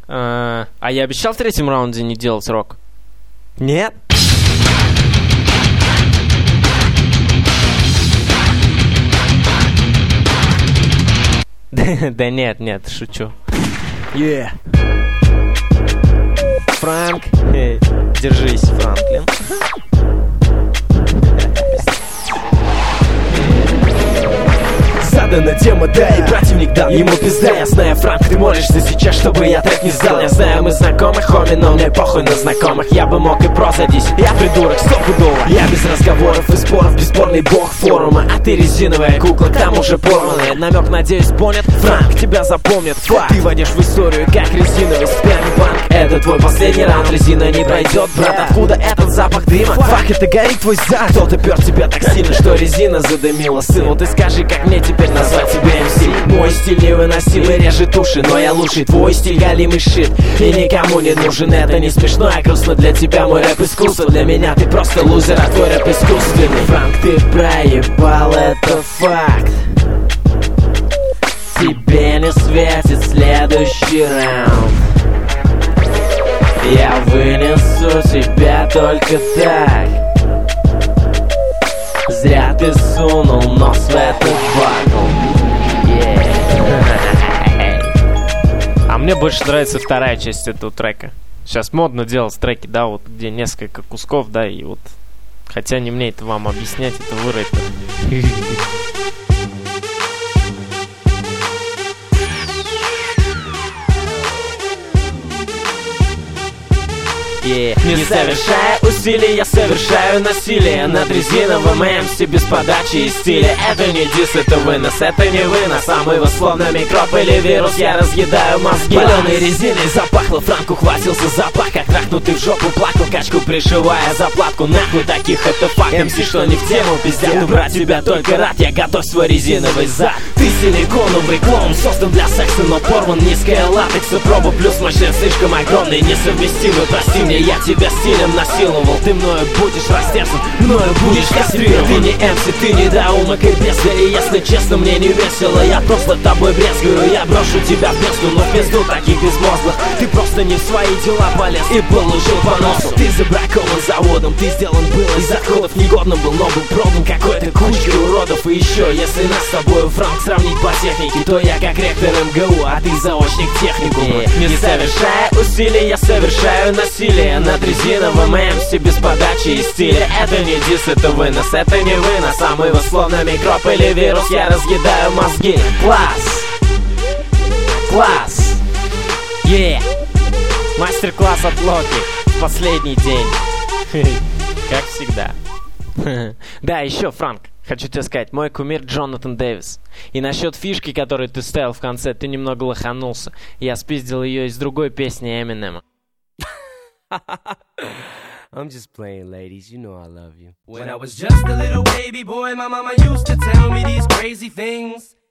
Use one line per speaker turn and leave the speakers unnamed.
А я обещал в третьем раунде не делать рок? Нет? Да нет, шучу. Франк. Держись, Франклин.
Задана тема, да, и противник дал ему пизда. Я знаю, Франк, ты молишься сейчас, чтобы я трек не сдал. Я знаю, мы знакомы, хоми, но мне похуй на знакомых. Я бы мог и прозадись, я придурок стопудово. Я без разговоров и споров, бесспорный бог форума. А ты резиновая кукла, к тому же порванная. Намек, надеюсь, понят, Франк, тебя запомнят. Факт, ты войдешь в историю, как резиновый спермбанк. Это твой последний раунд, резина не пройдет, брат. Откуда этот запах дыма? Фак, это горит твой зад. Кто-то пёр тебя так сильно, что резина задымила. Сын, вот и скажи, как мне теперь назвать тебя MC. Мой стиль невыносимый, режет уши, но я лучший. Твой стиль галимый шит и никому не нужен. Это не смешно, а грустно для тебя. Мой рэп искусство, для меня ты просто лузер, а твой рэп искусственный. Франк, ты проебал, это факт. Тебе не светит следующий раунд. Я вынесу тебя только так. Зря ты сунул нос в этот батл.
А мне больше нравится вторая часть этого трека. Сейчас модно делать треки, да, вот где несколько кусков, да, и вот. Хотя не мне это вам объяснять, это вы рэпер.
Не совершая усилий, я совершаю насилие над резиновым МС без подачи и стиля. Это не дис, это вынос, это не вынос. А мы его словно микроб или вирус, я разъедаю мозги. Паленой резиной запахло, Франку хватился запах. Как трахнутый в жопу плакал, качку пришивая заплатку. Нахуй таких это факт, МС, что не в тему пиздят. Ну, брать тебя только рад, я готов свой резиновый зад. Ты силиконовый клон, создан для секса, но порван низкая латекса. Проба плюс мощность слишком огромный, несовместимый, прости мне. Я тебя стилем насиловал, ты мною будешь растерзан, мною будешь кастрирован. Ты не МС, ты недоумок и бездарь. И если честно, мне не весело, я просто тобой брезгую. Я брошу тебя в пизду, но в пизду таких безмозглых. Ты просто не в свои дела полез и получил по носу. Ты забракован заводом, ты сделан был из отходов. Негодным был, но был продан какой-то кучкой уродов. И еще, если нас с тобой, Франк, сравнить по технике, то я как ректор МГУ, а ты заочник техникума. Не совершая усилий, я совершаю насилие над резиновым МС без подачи и стиля. Это не дис, это вынос, это не вынос. А мы его словно микроб или вирус, я разъедаю мозги. Класс! Класс!
Мастер-класс от Локи. Последний день. Как всегда. Да, еще, Франк, хочу тебе сказать, мой кумир Джонатан Дэвис. И насчет фишки, которую ты ставил в конце, ты немного лоханулся. Я спиздил ее из другой песни Эминема.
I'm just playing, ladies. You know I love you. When I was just a little baby boy, my mama used to tell me these crazy things.